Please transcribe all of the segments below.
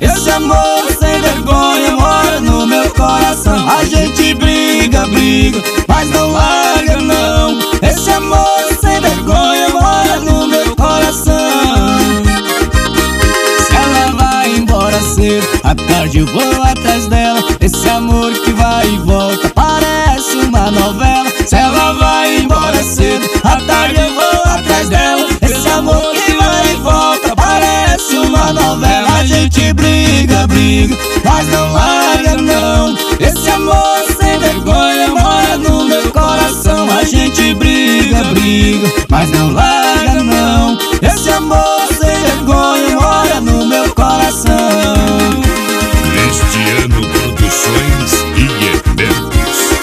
Esse amor sem vergonha mora no meu coração. A gente briga, briga, mas não larga não. Esse amor sem vergonha mora no meu coração. Se ela vai embora cedo, à tarde eu vou atrás dela. Esse amor que vai e volta parece uma novela. Se ela vai embora cedo, à tarde eu vou atrás dela. Esse amor que vai e volta parece uma novela. A gente briga, briga, mas não larga não. Esse amor sem vergonha mora no meu coração. A gente briga, briga, mas não larga não. Esse amor sem vergonha mora no meu coração. Cristiano Produções e Eventos.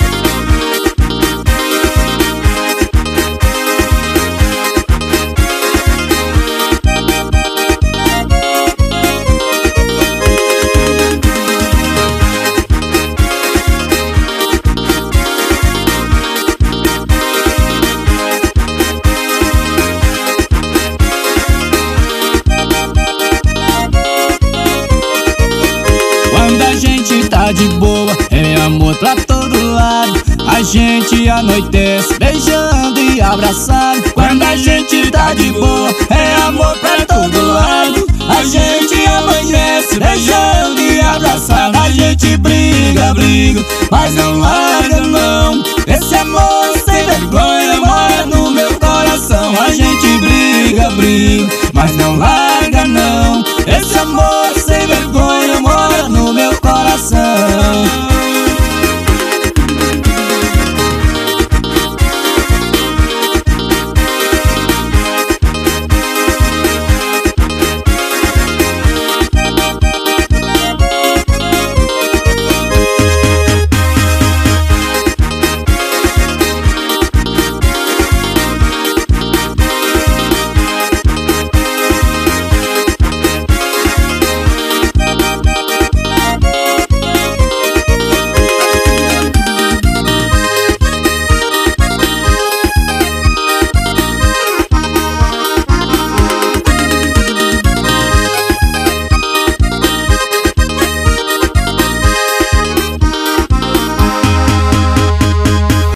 Quando a gente tá de boa, é amor pra todo lado. A gente anoitece beijando e abraçado. Quando a gente tá de boa, é amor pra todo lado. A gente amanhece beijando e abraçado. A gente briga, briga, mas não larga não. Esse amor sem vergonha mora no meu coração. A gente briga, briga, mas não larga